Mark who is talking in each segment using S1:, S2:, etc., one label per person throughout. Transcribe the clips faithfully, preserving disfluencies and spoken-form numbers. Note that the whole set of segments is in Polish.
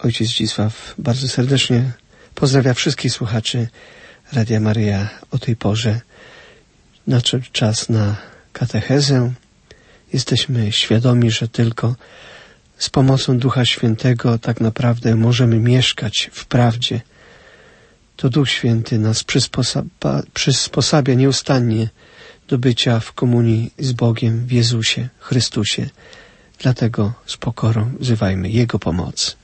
S1: ojciec Zdzisław bardzo serdecznie pozdrawia wszystkich słuchaczy Radia Maryja o tej porze. Nadszedł czas na katechezę. Jesteśmy świadomi, że tylko z pomocą Ducha Świętego tak naprawdę możemy mieszkać w prawdzie. To Duch Święty nas przysposabia, przysposabia nieustannie do bycia w komunii z Bogiem w Jezusie Chrystusie. Dlatego z pokorą wzywajmy Jego pomocy.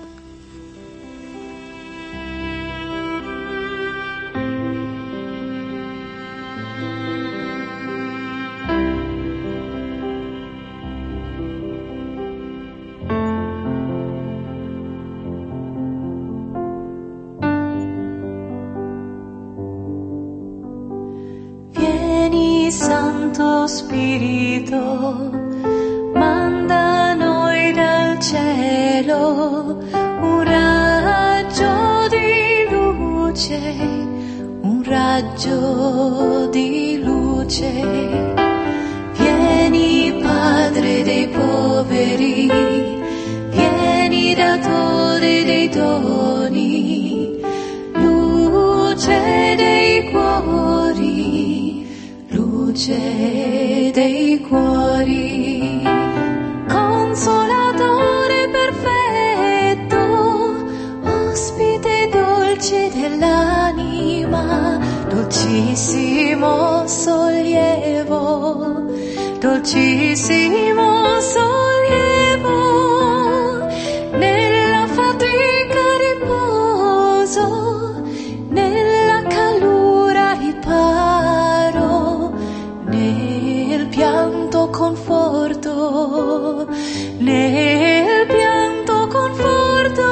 S2: Santo Spirito, manda noi dal cielo un raggio di luce, un raggio di luce. Vieni Padre dei poveri, vieni Datore dei doni, luce dei cuori, luce dei cuori, consolatore perfetto, ospite dolce dell'anima, dolcissimo sollievo, dolcissimo sollievo, nella fatica riposo, nella calura riparo, nel pianto conforto, nel pianto conforto.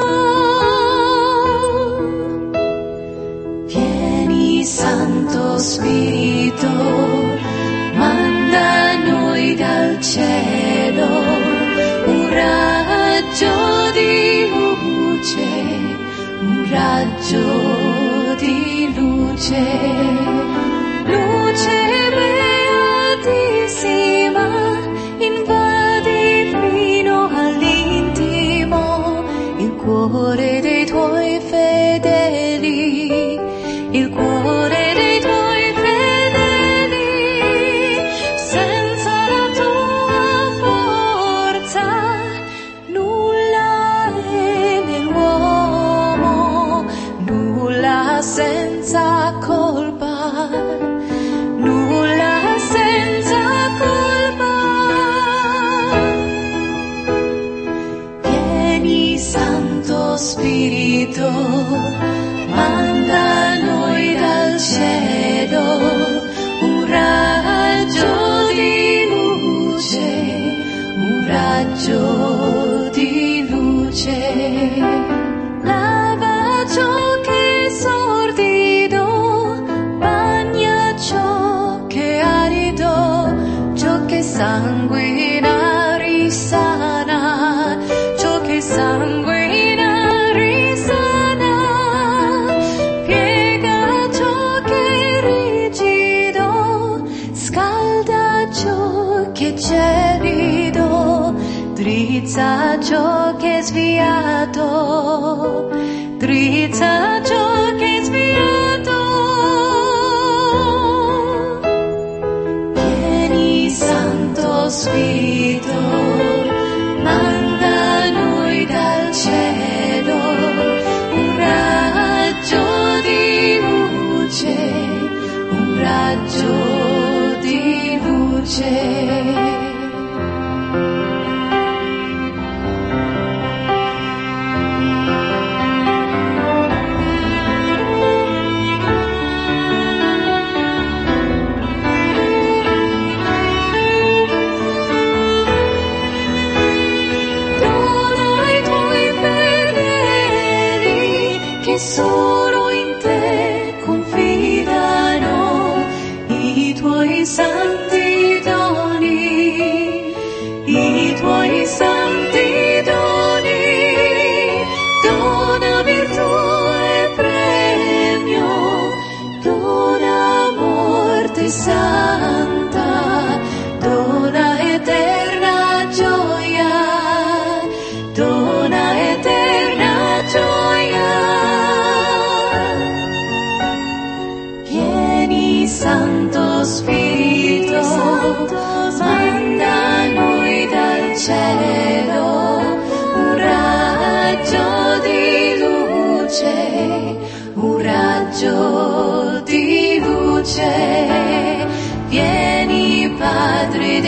S2: Vieni Santo Spirito, manda a noi dal cielo un raggio di luce, un raggio di luce, luce beatissima, invadi fino all'intimo il cuore dei tuoi fedeli, il cuore dei tuoi fedeli. Senza la tua forza nulla è nell'uomo, nulla senza colpa, nulla senza colpa. Vieni Santo Spirito, manda a noi dal cielo un raggio di luce, un raggio di luce. Lava ciò che è sordido, bagna ciò che è arido, ciò che sanguina risana, ciò che sanguina risana, piega ciò che è rigido, scalda ciò che è gelido, drizza ciò che è sviato, drizza ciò che è sviato. Vieni Santo Spirito, manda a noi dal cielo un raggio di luce, un raggio di luce. Solo in te confidano i tuoi santi doni, i tuoi santi doni. Dona virtù e premio, dona morte santa, dona eterna gioia, dona eterna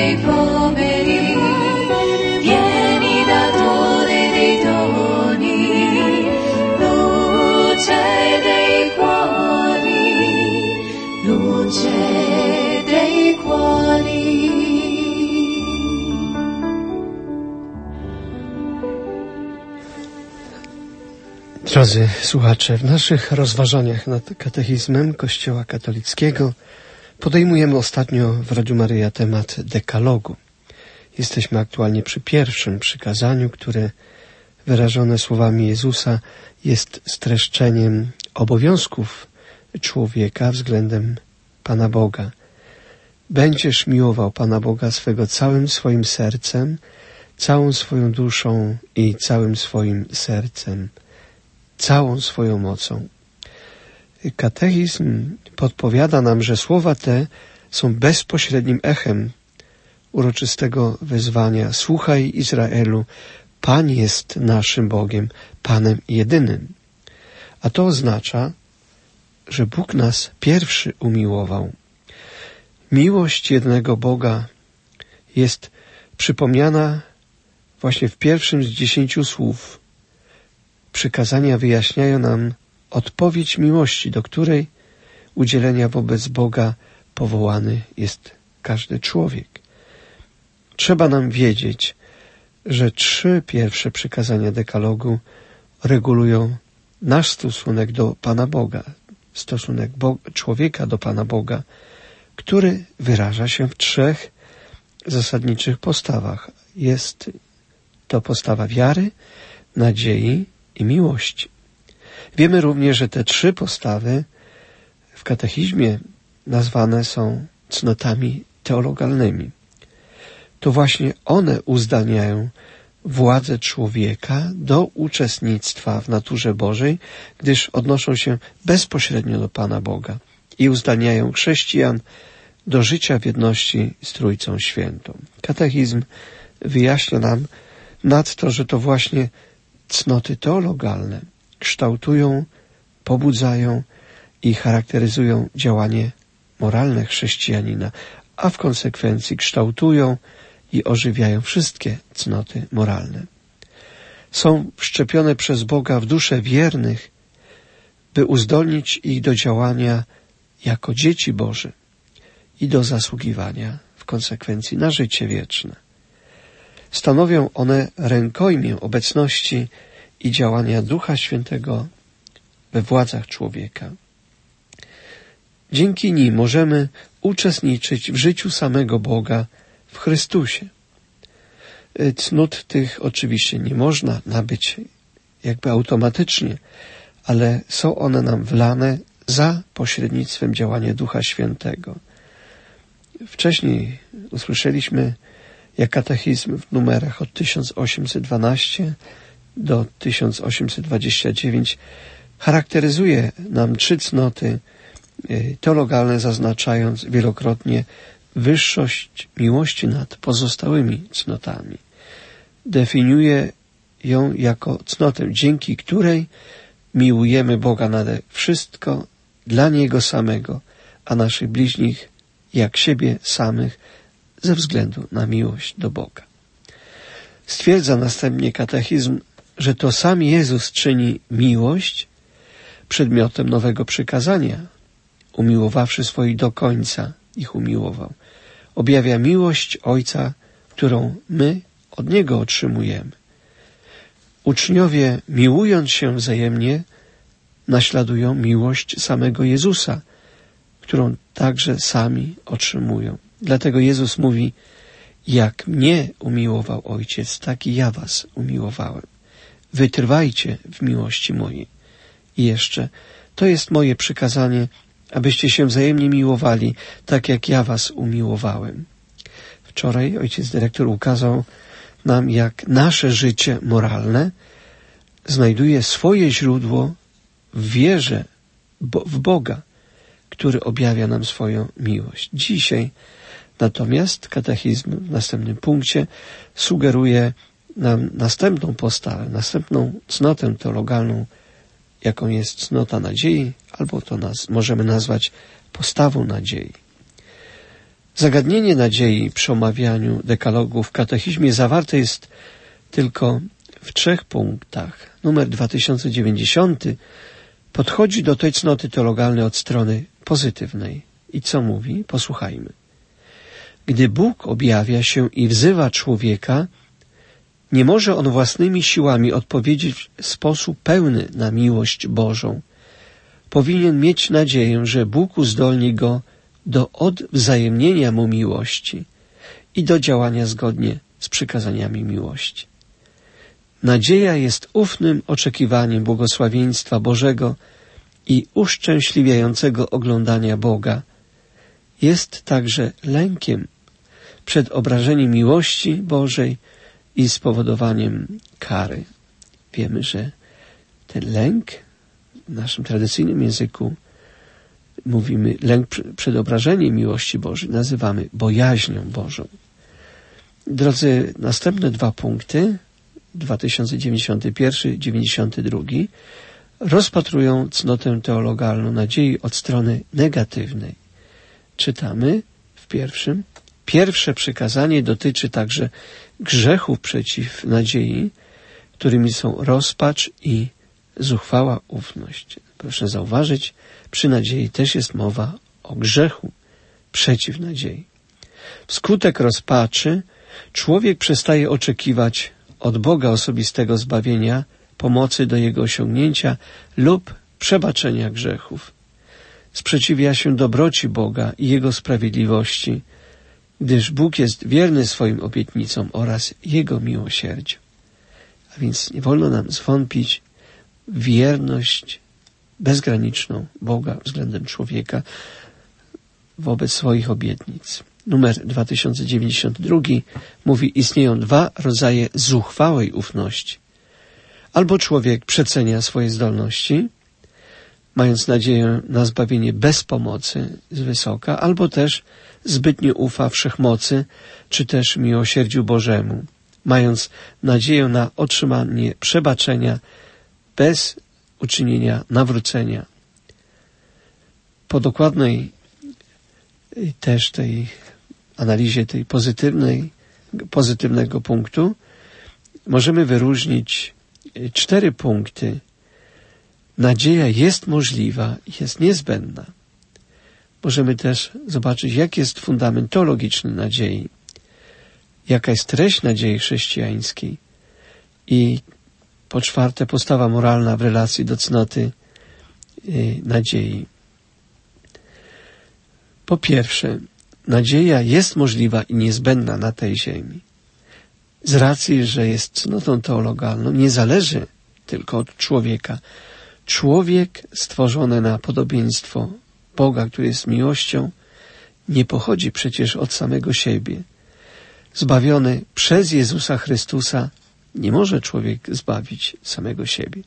S2: dei poveri, vieni datore dei doni, luce dei cuori, luce dei cuori.
S1: Drodzy słuchacze, w naszych rozważaniach nad katechizmem Kościoła katolickiego podejmujemy ostatnio w Radiu Maryja temat dekalogu. Jesteśmy aktualnie przy pierwszym przykazaniu, które wyrażone słowami Jezusa jest streszczeniem obowiązków człowieka względem Pana Boga. Będziesz miłował Pana Boga swego całym swoim sercem, całą swoją duszą i całym swoim sercem, całą swoją mocą. Katechizm podpowiada nam, że słowa te są bezpośrednim echem uroczystego wezwania: słuchaj, Izraelu, Pan jest naszym Bogiem, Panem jedynym. A to oznacza, że Bóg nas pierwszy umiłował. Miłość jednego Boga jest przypomniana właśnie w pierwszym z dziesięciu słów. Przykazania wyjaśniają nam odpowiedź miłości, do której udzielenia wobec Boga powołany jest każdy człowiek. Trzeba nam wiedzieć, że trzy pierwsze przykazania dekalogu regulują nasz stosunek do Pana Boga, stosunek Bo- człowieka do Pana Boga, który wyraża się w trzech zasadniczych postawach. Jest to postawa wiary, nadziei i miłości. Wiemy również, że te trzy postawy w katechizmie nazwane są cnotami teologalnymi. To właśnie one uzdalniają władzę człowieka do uczestnictwa w naturze Bożej, gdyż odnoszą się bezpośrednio do Pana Boga i uzdalniają chrześcijan do życia w jedności z Trójcą Świętą. Katechizm wyjaśnia nam nadto, że to właśnie cnoty teologalne kształtują, pobudzają i charakteryzują działanie moralne chrześcijanina, a w konsekwencji kształtują i ożywiają wszystkie cnoty moralne. Są wszczepione przez Boga w dusze wiernych, by uzdolnić ich do działania jako dzieci Boże i do zasługiwania w konsekwencji na życie wieczne. Stanowią one rękojmię obecności i działania Ducha Świętego we władzach człowieka. Dzięki nim możemy uczestniczyć w życiu samego Boga w Chrystusie. Cnót tych oczywiście nie można nabyć jakby automatycznie, ale są one nam wlane za pośrednictwem działania Ducha Świętego. Wcześniej usłyszeliśmy, jak katechizm w numerach od tysiąc osiemset dwanaście do tysiąc osiemset dwadzieścia dziewięć charakteryzuje nam trzy cnoty teologalne, zaznaczając wielokrotnie wyższość miłości nad pozostałymi cnotami. Definiuje ją jako cnotę, dzięki której miłujemy Boga nade wszystko dla Niego samego, a naszych bliźnich jak siebie samych ze względu na miłość do Boga. Stwierdza następnie katechizm, że to sam Jezus czyni miłość przedmiotem nowego przykazania, umiłowawszy swoich do końca, ich umiłował. Objawia miłość Ojca, którą my od Niego otrzymujemy. Uczniowie, miłując się wzajemnie, naśladują miłość samego Jezusa, którą także sami otrzymują. Dlatego Jezus mówi: jak mnie umiłował Ojciec, tak i ja was umiłowałem. Wytrwajcie w miłości mojej. I jeszcze, to jest moje przykazanie, abyście się wzajemnie miłowali, tak jak ja was umiłowałem. Wczoraj ojciec dyrektor ukazał nam, jak nasze życie moralne znajduje swoje źródło w wierze bo, w Boga, który objawia nam swoją miłość. Dzisiaj natomiast katechizm w następnym punkcie sugeruje nam następną postawę, następną cnotę teologalną, jaką jest cnota nadziei, albo to nas możemy nazwać postawą nadziei. Zagadnienie nadziei przy omawianiu dekalogu w katechizmie zawarte jest tylko w trzech punktach. Numer dwa tysiące dziewięćdziesiąty podchodzi do tej cnoty teologalnej od strony pozytywnej. I co mówi? Posłuchajmy. Gdy Bóg objawia się i wzywa człowieka, nie może on własnymi siłami odpowiedzieć w sposób pełny na miłość Bożą. Powinien mieć nadzieję, że Bóg uzdolni go do odwzajemnienia mu miłości i do działania zgodnie z przykazaniami miłości. Nadzieja jest ufnym oczekiwaniem błogosławieństwa Bożego i uszczęśliwiającego oglądania Boga. Jest także lękiem przed obrażeniem miłości Bożej i spowodowaniem kary. Wiemy, że ten lęk w naszym tradycyjnym języku mówimy lęk przed obrażeniem miłości Bożej, nazywamy bojaźnią Bożą. Drodzy, następne dwa punkty, dwa tysiące dziewięćdziesiąty pierwszy, dziewięćdziesiąty drugi, rozpatrują cnotę teologalną nadziei od strony negatywnej. Czytamy w pierwszym. Pierwsze przykazanie dotyczy także grzechów przeciw nadziei, którymi są rozpacz i zuchwała ufność. Proszę zauważyć, przy nadziei też jest mowa o grzechu przeciw nadziei. Wskutek rozpaczy człowiek przestaje oczekiwać od Boga osobistego zbawienia, pomocy do jego osiągnięcia lub przebaczenia grzechów. Sprzeciwia się dobroci Boga i Jego sprawiedliwości, gdyż Bóg jest wierny swoim obietnicom oraz Jego miłosierdziu. A więc nie wolno nam zwątpić w wierność bezgraniczną Boga względem człowieka wobec swoich obietnic. Numer dwa tysiące dziewięćdziesiąty drugi mówi, istnieją dwa rodzaje zuchwałej ufności. Albo człowiek przecenia swoje zdolności, mając nadzieję na zbawienie bez pomocy z wysoka, albo też zbytnio ufa wszechmocy, czy też miłosierdziu Bożemu, mając nadzieję na otrzymanie przebaczenia bez uczynienia nawrócenia. Po dokładnej też tej analizie tej pozytywnej, pozytywnego punktu możemy wyróżnić cztery punkty. Nadzieja jest możliwa, jest niezbędna. Możemy też zobaczyć, jaki jest fundament teologiczny nadziei, jaka jest treść nadziei chrześcijańskiej i po czwarte postawa moralna w relacji do cnoty yy, nadziei. Po pierwsze, nadzieja jest możliwa i niezbędna na tej ziemi. Z racji, że jest cnotą teologalną, nie zależy tylko od człowieka. Człowiek stworzony na podobieństwo Boga, który jest miłością, nie pochodzi przecież od samego siebie. Zbawiony przez Jezusa Chrystusa nie może człowiek zbawić samego siebie.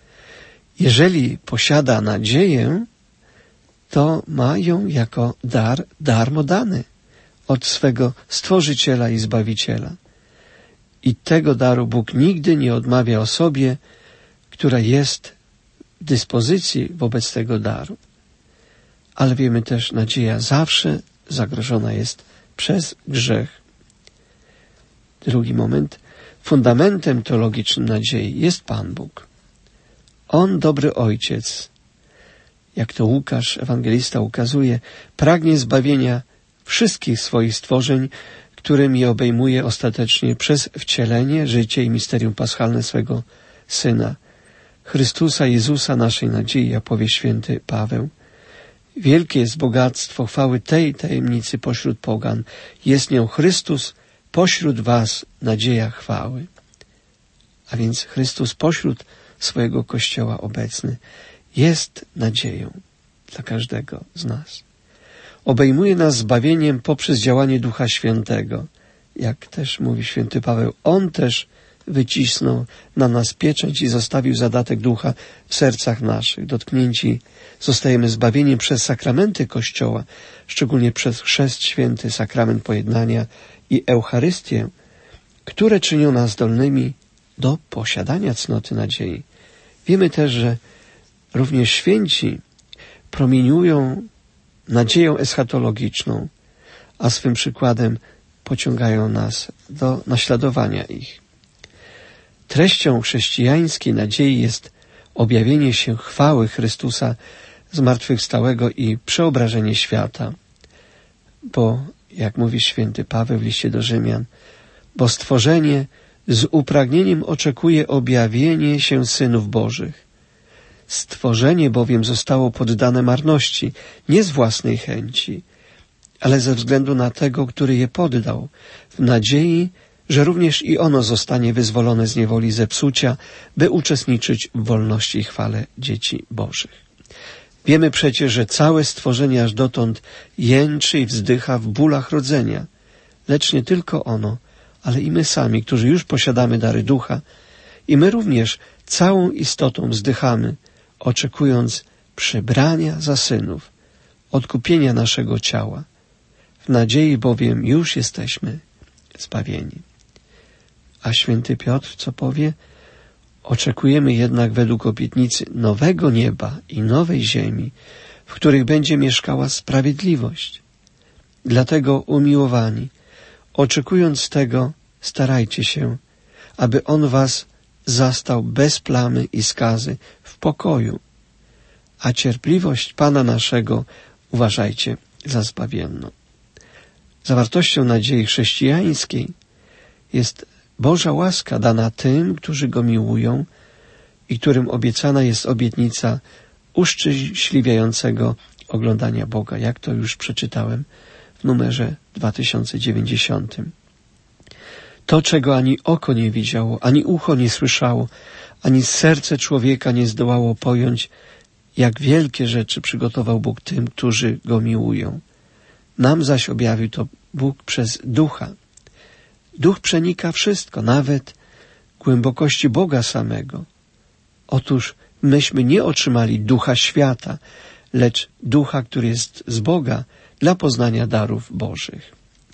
S1: Jeżeli posiada nadzieję, to ma ją jako dar darmo dany od swego Stworzyciela i Zbawiciela. I tego daru Bóg nigdy nie odmawia osobie, która jest w dyspozycji wobec tego daru. Ale wiemy też, nadzieja zawsze zagrożona jest przez grzech. Drugi moment. Fundamentem teologicznym nadziei jest Pan Bóg. On, dobry Ojciec, jak to Łukasz, ewangelista, ukazuje, pragnie zbawienia wszystkich swoich stworzeń, którymi obejmuje ostatecznie przez wcielenie, życie i misterium paschalne swego Syna, Chrystusa Jezusa, naszej nadziei, jak powie święty Paweł. Wielkie jest bogactwo chwały tej tajemnicy pośród pogan. Jest nią Chrystus pośród was, nadzieja chwały. A więc Chrystus pośród swojego Kościoła obecny jest nadzieją dla każdego z nas. Obejmuje nas zbawieniem poprzez działanie Ducha Świętego. Jak też mówi święty Paweł, On też wycisnął na nas pieczęć i zostawił zadatek Ducha w sercach naszych. Dotknięci zostajemy zbawieni przez sakramenty Kościoła, szczególnie przez chrzest święty, sakrament pojednania i Eucharystię, które czynią nas zdolnymi do posiadania cnoty nadziei. Wiemy też, że również święci promieniują nadzieją eschatologiczną, a swym przykładem pociągają nas do naśladowania ich. Treścią chrześcijańskiej nadziei jest objawienie się chwały Chrystusa zmartwychwstałego i przeobrażenie świata. Bo, jak mówi święty Paweł w liście do Rzymian, bo stworzenie z upragnieniem oczekuje objawienie się synów Bożych. Stworzenie bowiem zostało poddane marności, nie z własnej chęci, ale ze względu na tego, który je poddał, w nadziei, że również i ono zostanie wyzwolone z niewoli zepsucia, by uczestniczyć w wolności i chwale dzieci Bożych. Wiemy przecież, że całe stworzenie aż dotąd jęczy i wzdycha w bólach rodzenia, lecz nie tylko ono, ale i my sami, którzy już posiadamy dary ducha, i my również całą istotą wzdychamy, oczekując przybrania za synów, odkupienia naszego ciała. W nadziei bowiem już jesteśmy zbawieni. A święty Piotr co powie? Oczekujemy jednak według obietnicy nowego nieba i nowej ziemi, w których będzie mieszkała sprawiedliwość. Dlatego, umiłowani, oczekując tego, starajcie się, aby On was zastał bez plamy i skazy w pokoju, a cierpliwość Pana naszego uważajcie za zbawienną. Zawartością nadziei chrześcijańskiej jest Boża łaska dana tym, którzy Go miłują i którym obiecana jest obietnica uszczęśliwiającego oglądania Boga, jak to już przeczytałem w numerze dwa tysiące dziewięćdziesiątym. To, czego ani oko nie widziało, ani ucho nie słyszało, ani serce człowieka nie zdołało pojąć, jak wielkie rzeczy przygotował Bóg tym, którzy Go miłują. Nam zaś objawił to Bóg przez Ducha. Duch przenika wszystko, nawet głębokości Boga samego. Otóż myśmy nie otrzymali ducha świata, lecz ducha, który jest z Boga dla poznania darów Bożych.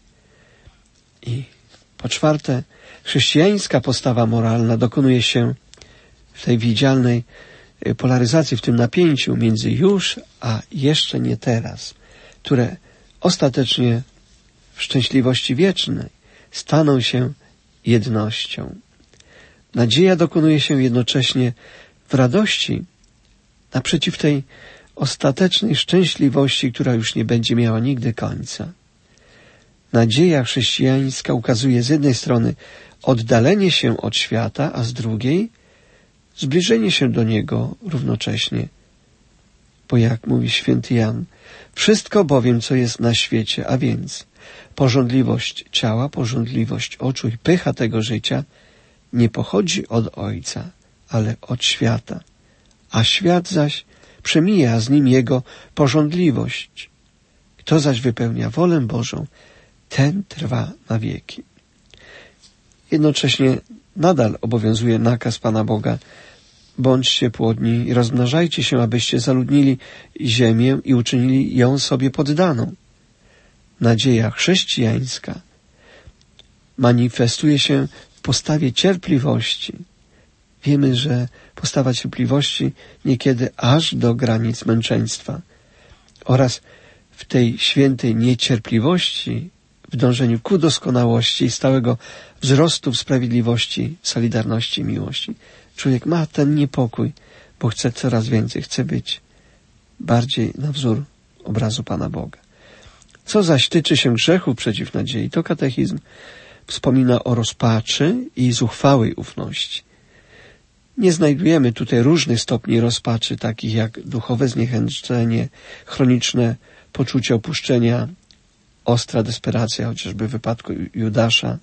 S1: I po czwarte, chrześcijańska postawa moralna dokonuje się w tej widzialnej polaryzacji, w tym napięciu między już a jeszcze nie teraz, które ostatecznie w szczęśliwości wiecznej staną się jednością. Nadzieja dokonuje się jednocześnie w radości naprzeciw tej ostatecznej szczęśliwości, która już nie będzie miała nigdy końca. Nadzieja chrześcijańska ukazuje z jednej strony oddalenie się od świata, a z drugiej zbliżenie się do Niego równocześnie. Bo jak mówi święty Jan, wszystko bowiem, co jest na świecie, a więc pożądliwość ciała, pożądliwość oczu i pycha tego życia, nie pochodzi od Ojca, ale od świata. A świat zaś przemija, a z nim jego pożądliwość. Kto zaś wypełnia wolę Bożą, ten trwa na wieki. Jednocześnie nadal obowiązuje nakaz Pana Boga: bądźcie płodni i rozmnażajcie się, abyście zaludnili ziemię i uczynili ją sobie poddaną. Nadzieja chrześcijańska manifestuje się w postawie cierpliwości. Wiemy, że postawa cierpliwości niekiedy aż do granic męczeństwa oraz w tej świętej niecierpliwości, w dążeniu ku doskonałości i stałego wzrostu w sprawiedliwości, solidarności i miłości. Człowiek ma ten niepokój, bo chce coraz więcej, chce być bardziej na wzór obrazu Pana Boga. Co zaś tyczy się grzechu przeciw nadziei, to katechizm wspomina o rozpaczy i zuchwałej ufności. Nie znajdujemy tutaj różnych stopni rozpaczy, takich jak duchowe zniechęcenie, chroniczne poczucie opuszczenia, ostra desperacja, chociażby w wypadku Judasza.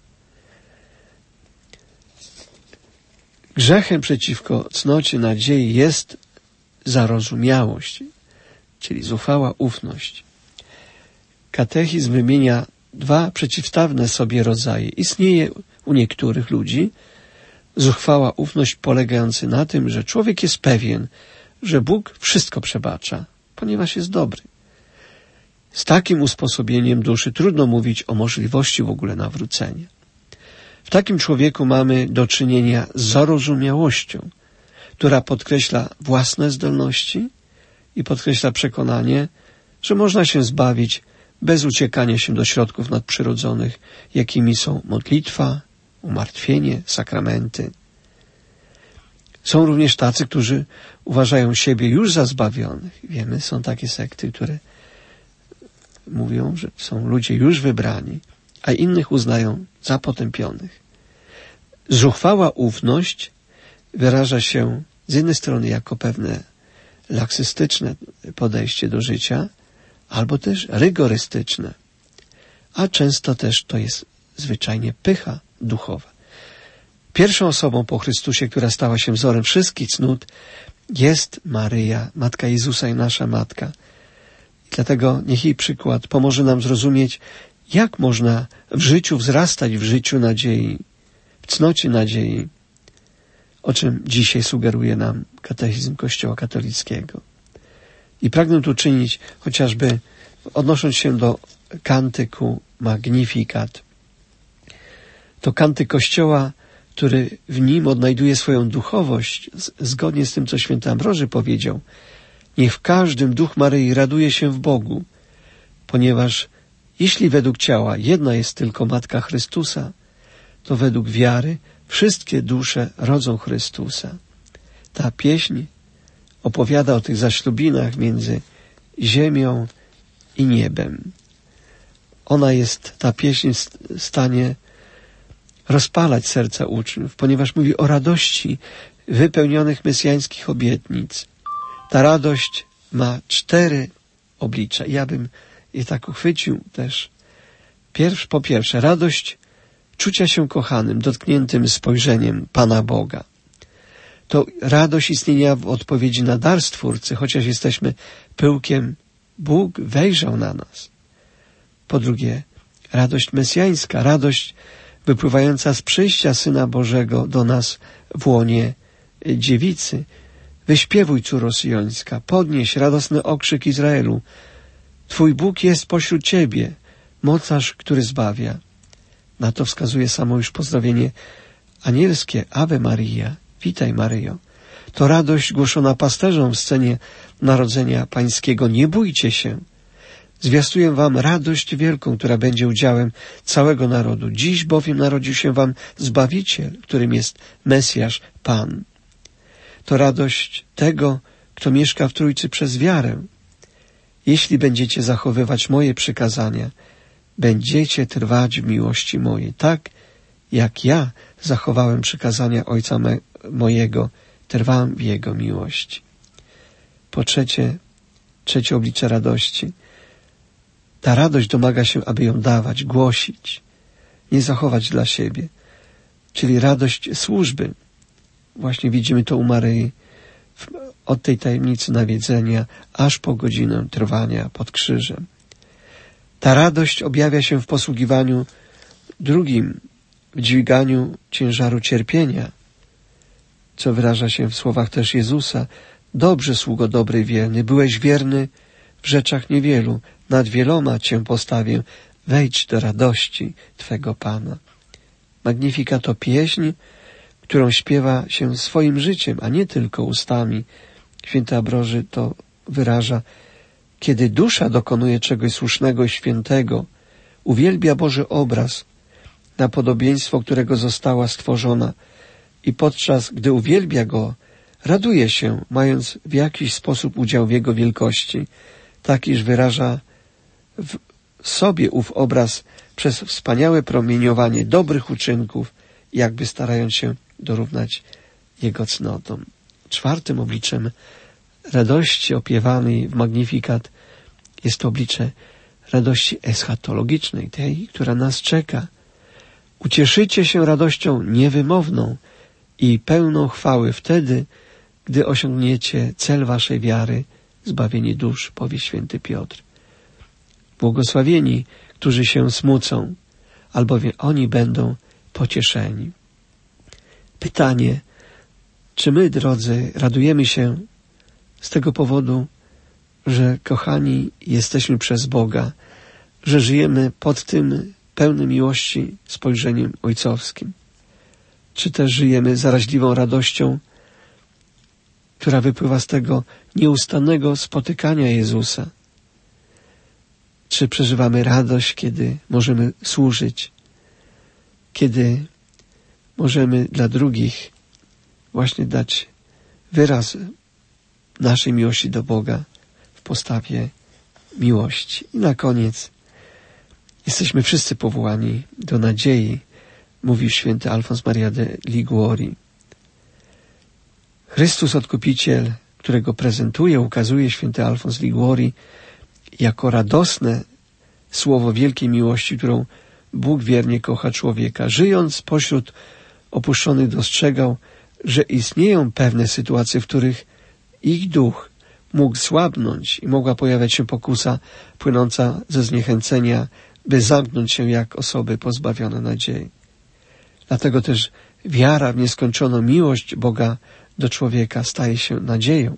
S1: Grzechem przeciwko cnocie nadziei jest zarozumiałość, czyli zuchwała ufność. Katechizm wymienia dwa przeciwstawne sobie rodzaje. Istnieje u niektórych ludzi zuchwała ufność polegająca na tym, że człowiek jest pewien, że Bóg wszystko przebacza, ponieważ jest dobry. Z takim usposobieniem duszy trudno mówić o możliwości w ogóle nawrócenia. W takim człowieku mamy do czynienia z zarozumiałością, która podkreśla własne zdolności i podkreśla przekonanie, że można się zbawić bez uciekania się do środków nadprzyrodzonych, jakimi są modlitwa, umartwienie, sakramenty. Są również tacy, którzy uważają siebie już za zbawionych. Wiemy, są takie sekty, które mówią, że są ludzie już wybrani, a innych uznają za potępionych. Zuchwała ufność wyraża się z jednej strony jako pewne laksystyczne podejście do życia, albo też rygorystyczne, a często też to jest zwyczajnie pycha duchowa. Pierwszą osobą po Chrystusie, która stała się wzorem wszystkich cnót, jest Maryja, Matka Jezusa i nasza Matka. I dlatego niech jej przykład pomoże nam zrozumieć, jak można w życiu wzrastać, w życiu nadziei, w cnocie nadziei, o czym dzisiaj sugeruje nam katechizm Kościoła katolickiego. I pragnę tu czynić chociażby, odnosząc się do kantyku Magnificat. To kantyk Kościoła, który w nim odnajduje swoją duchowość, zgodnie z tym, co święty Ambroży powiedział. Niech w każdym duch Maryi raduje się w Bogu, ponieważ jeśli według ciała jedna jest tylko Matka Chrystusa, to według wiary wszystkie dusze rodzą Chrystusa. Ta pieśń opowiada o tych zaślubinach między ziemią i niebem. Ona jest, ta pieśń, w stanie rozpalać serca uczniów, ponieważ mówi o radości wypełnionych mesjańskich obietnic. Ta radość ma cztery oblicza. Ja bym je tak uchwycił też. Pierwsz, po pierwsze, radość czucia się kochanym, dotkniętym spojrzeniem Pana Boga. To radość istnienia w odpowiedzi na dar Stwórcy, chociaż jesteśmy pyłkiem, Bóg wejrzał na nas. Po drugie, radość mesjańska, radość wypływająca z przyjścia Syna Bożego do nas w łonie dziewicy. Wyśpiewuj, córo syjońska, podnieś radosny okrzyk Izraelu. Twój Bóg jest pośród ciebie, mocarz, który zbawia. Na to wskazuje samo już pozdrowienie anielskie, Ave Maria, witaj Maryjo. To radość głoszona pasterzom w scenie Narodzenia Pańskiego. Nie bójcie się. Zwiastuję wam radość wielką, która będzie udziałem całego narodu. Dziś bowiem narodził się wam Zbawiciel, którym jest Mesjasz, Pan. To radość tego, kto mieszka w Trójcy przez wiarę. Jeśli będziecie zachowywać moje przykazania, będziecie trwać w miłości mojej, tak jak ja zachowałem przykazania Ojca me, mojego, trwam w Jego miłości. Po trzecie, trzecie oblicze radości. Ta radość domaga się, aby ją dawać, głosić, nie zachować dla siebie. Czyli radość służby. Właśnie widzimy to u Maryi od tej tajemnicy nawiedzenia aż po godzinę trwania pod krzyżem. Ta radość objawia się w posługiwaniu drugim, w dźwiganiu ciężaru cierpienia, co wyraża się w słowach też Jezusa. Dobrze, sługo dobry i wierny, byłeś wierny w rzeczach niewielu, nad wieloma cię postawię, wejdź do radości Twego Pana. Magnificat to pieśń, którą śpiewa się swoim życiem, a nie tylko ustami. Święty Ambroży to wyraża. Kiedy dusza dokonuje czegoś słusznego i świętego, uwielbia Boży obraz, na podobieństwo którego została stworzona i podczas gdy uwielbia Go, raduje się, mając w jakiś sposób udział w Jego wielkości, tak iż wyraża w sobie ów obraz przez wspaniałe promieniowanie dobrych uczynków, jakby starając się dorównać Jego cnotom. Czwartym obliczem radości opiewanej w Magnificat jest to oblicze radości eschatologicznej, tej, która nas czeka. Ucieszycie się radością niewymowną i pełną chwały wtedy, gdy osiągniecie cel waszej wiary, zbawienie dusz, powie święty Piotr. Błogosławieni, którzy się smucą, albowiem oni będą pocieszeni. Pytanie, czy my, drodzy, radujemy się z tego powodu, że kochani jesteśmy przez Boga, że żyjemy pod tym pełnym miłości spojrzeniem ojcowskim? Czy też żyjemy zaraźliwą radością, która wypływa z tego nieustannego spotykania Jezusa? Czy przeżywamy radość, kiedy możemy służyć, kiedy możemy dla drugich właśnie dać wyraz naszej miłości do Boga w postawie miłości. I na koniec jesteśmy wszyscy powołani do nadziei, mówił święty Alfons Maria de Liguori. Chrystus Odkupiciel, którego prezentuje, ukazuje święty Alfons Liguori jako radosne słowo wielkiej miłości, którą Bóg wiernie kocha człowieka. Żyjąc pośród opuszczonych dostrzegał, że istnieją pewne sytuacje, w których ich duch mógł słabnąć i mogła pojawiać się pokusa płynąca ze zniechęcenia, by zamknąć się jak osoby pozbawione nadziei. Dlatego też wiara w nieskończoną miłość Boga do człowieka staje się nadzieją.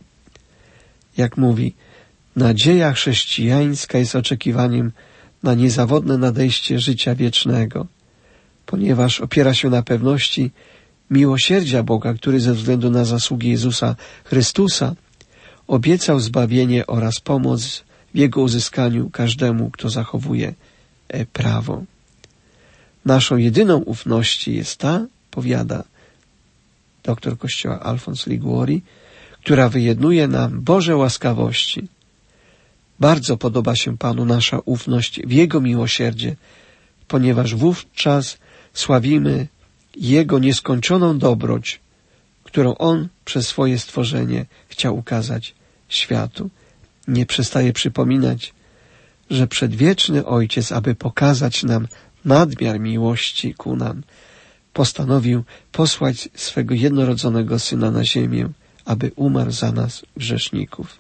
S1: Jak mówi, nadzieja chrześcijańska jest oczekiwaniem na niezawodne nadejście życia wiecznego, ponieważ opiera się na pewności miłosierdzia Boga, który ze względu na zasługi Jezusa Chrystusa obiecał zbawienie oraz pomoc w Jego uzyskaniu każdemu, kto zachowuje prawo. Naszą jedyną ufnością jest ta, powiada doktor Kościoła Alfons Liguori, która wyjednuje nam Boże łaskawości. Bardzo podoba się Panu nasza ufność w Jego miłosierdzie, ponieważ wówczas sławimy Jego nieskończoną dobroć, którą On przez swoje stworzenie chciał ukazać światu. Nie przestaje przypominać, że przedwieczny Ojciec, aby pokazać nam nadmiar miłości ku nam, postanowił posłać swego jednorodzonego Syna na ziemię, aby umarł za nas, grzeszników.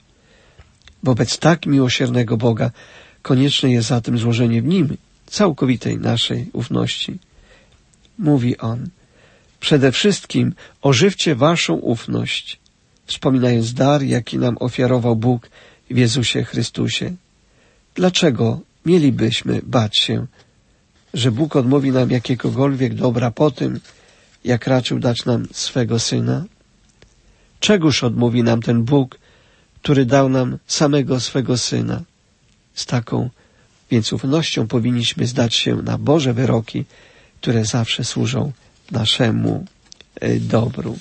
S1: Wobec tak miłosiernego Boga konieczne jest zatem złożenie w Nim całkowitej naszej ufności. Mówi On, przede wszystkim ożywcie waszą ufność, wspominając dar, jaki nam ofiarował Bóg w Jezusie Chrystusie. Dlaczego mielibyśmy bać się, że Bóg odmówi nam jakiegokolwiek dobra po tym, jak raczył dać nam swego Syna? Czegóż odmówi nam ten Bóg, który dał nam samego swego Syna? Z taką więc ufnością powinniśmy zdać się na Boże wyroki, które zawsze służą naszemu dobru.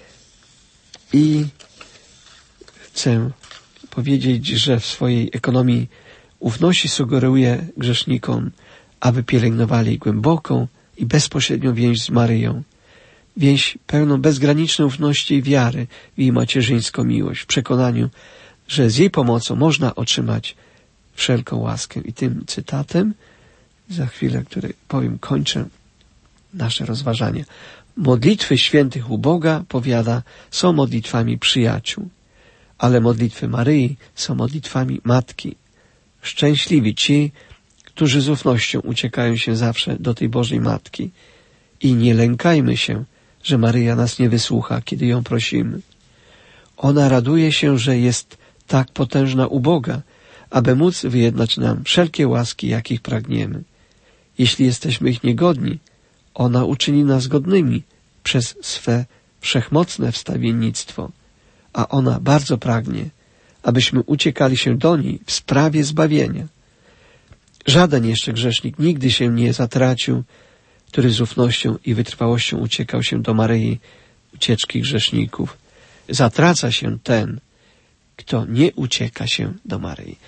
S1: I chcę powiedzieć, że w swojej ekonomii ufności sugeruje grzesznikom, aby pielęgnowali głęboką i bezpośrednią więź z Maryją. Więź pełną bezgranicznej ufności i wiary w jej macierzyńską miłość, w przekonaniu, że z jej pomocą można otrzymać wszelką łaskę. I tym cytatem, za chwilę, który powiem, kończę nasze rozważanie. Modlitwy świętych u Boga, powiada, są modlitwami przyjaciół, ale modlitwy Maryi są modlitwami Matki. Szczęśliwi ci, którzy z ufnością uciekają się zawsze do tej Bożej Matki. I nie lękajmy się, że Maryja nas nie wysłucha, kiedy ją prosimy. Ona raduje się, że jest tak potężna u Boga, aby móc wyjednać nam wszelkie łaski, jakich pragniemy. Jeśli jesteśmy ich niegodni, ona uczyni nas godnymi przez swe wszechmocne wstawiennictwo, a ona bardzo pragnie, abyśmy uciekali się do niej w sprawie zbawienia. Żaden jeszcze grzesznik nigdy się nie zatracił, który z ufnością i wytrwałością uciekał się do Maryi, ucieczki grzeszników. Zatraca się ten, kto nie ucieka się do Maryi.